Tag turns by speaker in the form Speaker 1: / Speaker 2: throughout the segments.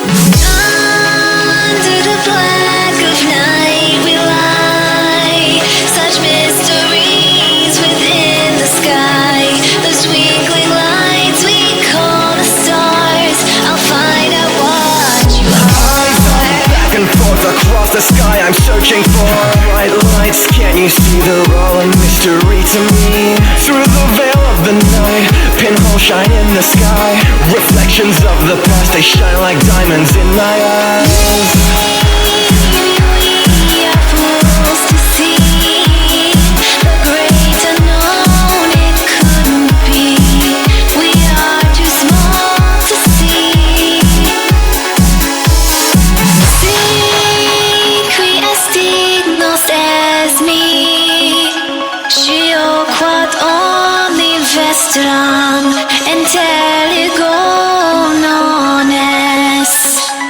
Speaker 1: Under the black of night we lie, such mysteries within the sky. Those twinkling lights we call the stars. I'll find out what you are.
Speaker 2: Back and forth across the sky, I'm searching for bright lights. Can't you see they're all a mystery to me? Through the veil of the night, pinholes shine in the sky. Reflections of the past, they shine like diamonds in my eyes.
Speaker 1: We are fools to see the great unknown, it couldn't be. We are too small to see. Secret as mi Shiokvat oni vestram Enteligonones.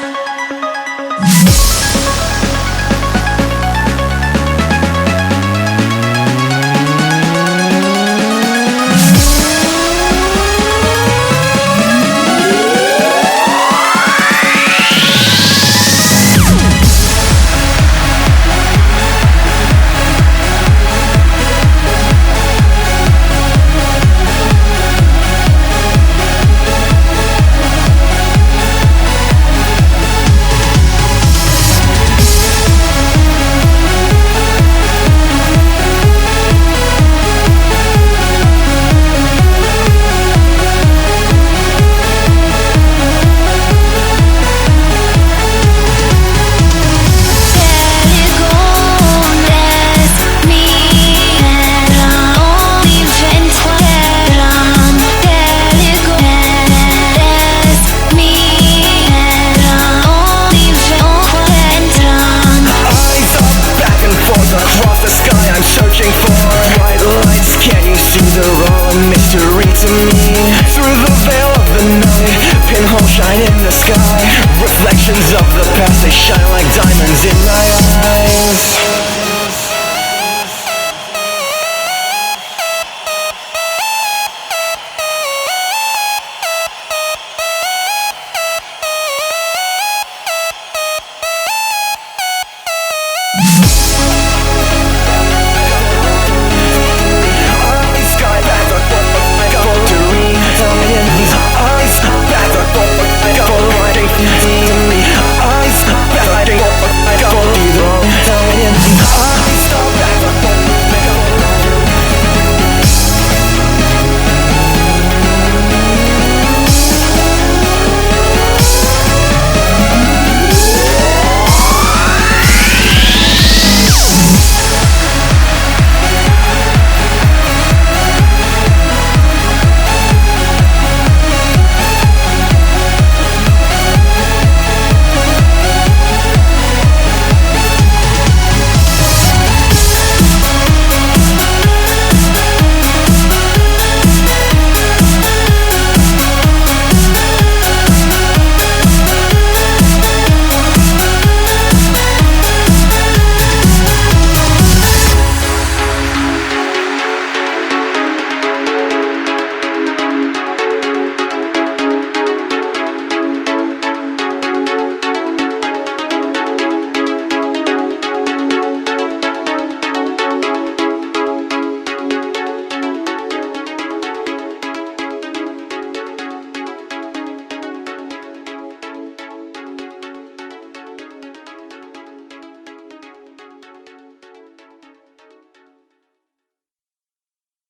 Speaker 2: Mystery to me. Through the veil of the night, pinholes shine in the sky. Reflections of the past, they shine like diamonds in my